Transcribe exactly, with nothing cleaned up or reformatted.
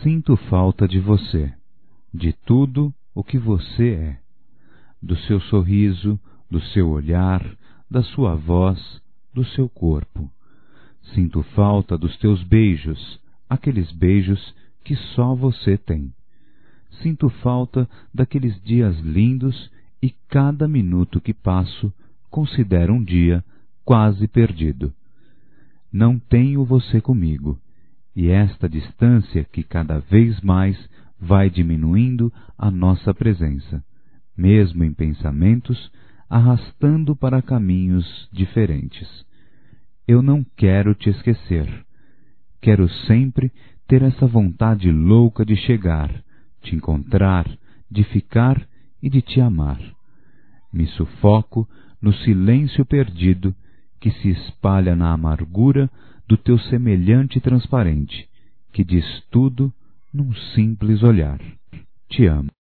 Sinto falta de você, de tudo o que você é, do seu sorriso, do seu olhar, da sua voz, do seu corpo. Sinto falta dos teus beijos, aqueles beijos que só você tem. Sinto falta daqueles dias lindos e cada minuto que passo considero um dia quase perdido. Não tenho você comigo, e esta distância que cada vez mais vai diminuindo a nossa presença, mesmo em pensamentos, arrastando para caminhos diferentes. Eu não quero te esquecer. Quero sempre ter essa vontade louca de chegar, te encontrar, de ficar e de te amar. Me sufoco no silêncio perdido que se espalha na amargura do teu semelhante transparente, que diz tudo num simples olhar. Te amo.